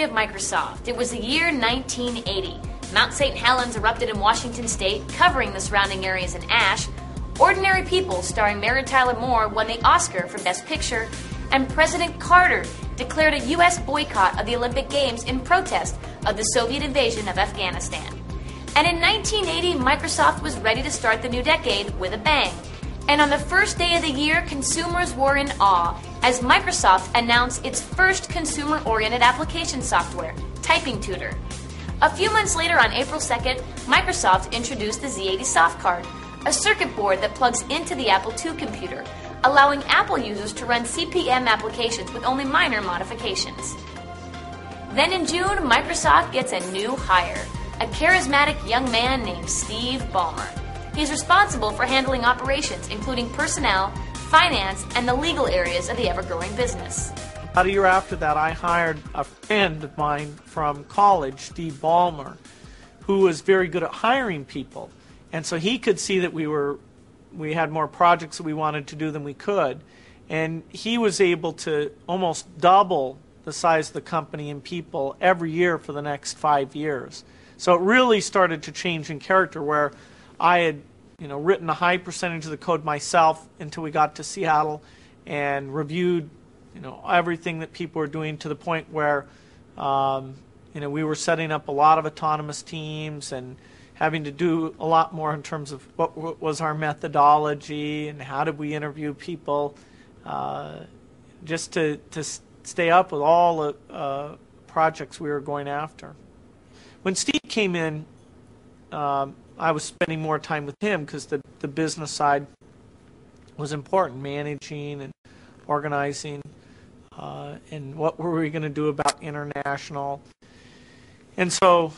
history of Microsoft. It was the year 1980. Mount St. Helens erupted in Washington state, covering the surrounding areas in ash. Ordinary People, starring Mary Tyler Moore, won the Oscar for Best Picture, and President Carter declared a U.S. boycott of the Olympic Games in protest of the Soviet invasion of Afghanistan. And in 1980, Microsoft was ready to start the new decade with a bang. And on the first day of the year, consumers were in awe as Microsoft announced its first consumer-oriented application software, Typing Tutor. A few months later, on April 2nd, Microsoft introduced the Z80 Soft Card, a circuit board that plugs into the Apple II computer, allowing Apple users to run CP/M applications with only minor modifications. Then in June, Microsoft gets a new hire, a charismatic young man named Steve Ballmer. He's responsible for handling operations, including personnel, finance, and the legal areas of the ever-growing business. About a year after that, I hired a friend of mine from college, Steve Ballmer, who was very good at hiring people. And so he could see that we had more projects that we wanted to do than we could. And he was able to almost double the size of the company in people every year for the next 5 years. So it really started to change in character, where I had written a high percentage of the code myself until we got to Seattle and reviewed everything that people were doing, to the point where we were setting up a lot of autonomous teams and having to do a lot more in terms of what was our methodology and how did we interview people, just to stay up with all the projects we were going after. When Steve came in, I was spending more time with him because the business side was important, managing and organizing, and what were we going to do about international. And so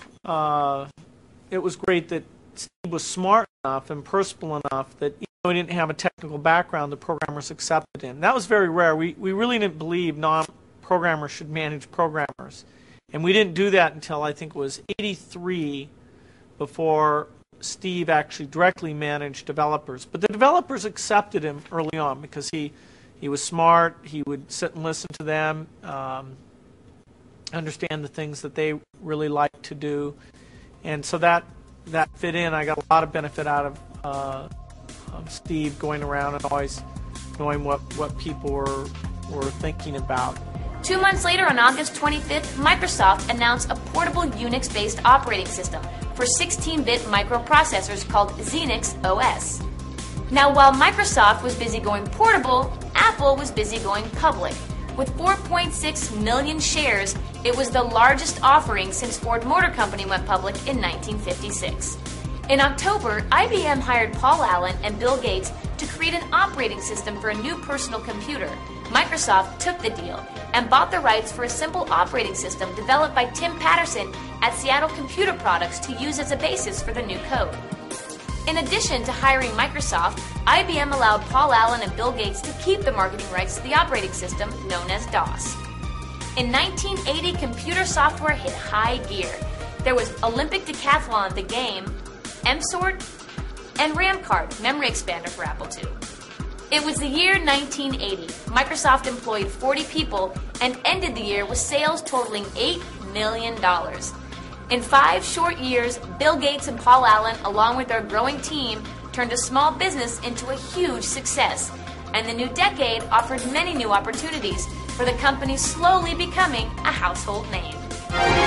it was great that Steve was smart enough and personable enough that even though he didn't have a technical background, the programmers accepted him. That was very rare. We really didn't believe non-programmers should manage programmers. And we didn't do that until I think it was 83 before Steve actually directly managed developers. But the developers accepted him early on because he was smart. He would sit and listen to them, understand the things that they really liked to do. And so that fit in. I got a lot of benefit out of Steve going around and always knowing what people were thinking about. 2 months later, on August 25th, Microsoft announced a portable Unix-based operating system for 16-bit microprocessors called Xenix OS. Now, while Microsoft was busy going portable, Apple was busy going public. With 4.6 million shares, it was the largest offering since Ford Motor Company went public in 1956. In October, IBM hired Paul Allen and Bill Gates to create an operating system for a new personal computer. Microsoft took the deal and bought the rights for a simple operating system developed by Tim Patterson at Seattle Computer Products to use as a basis for the new code. In addition to hiring Microsoft, IBM allowed Paul Allen and Bill Gates to keep the marketing rights to the operating system known as DOS. In 1980, computer software hit high gear. There was Olympic Decathlon, the game, MSort, and RAMCard, memory expander for Apple II. It was the year 1980. Microsoft employed 40 people and ended the year with sales totaling $8 million. In 5 short years, Bill Gates and Paul Allen, along with their growing team, turned a small business into a huge success. And the new decade offered many new opportunities for the company, slowly becoming a household name.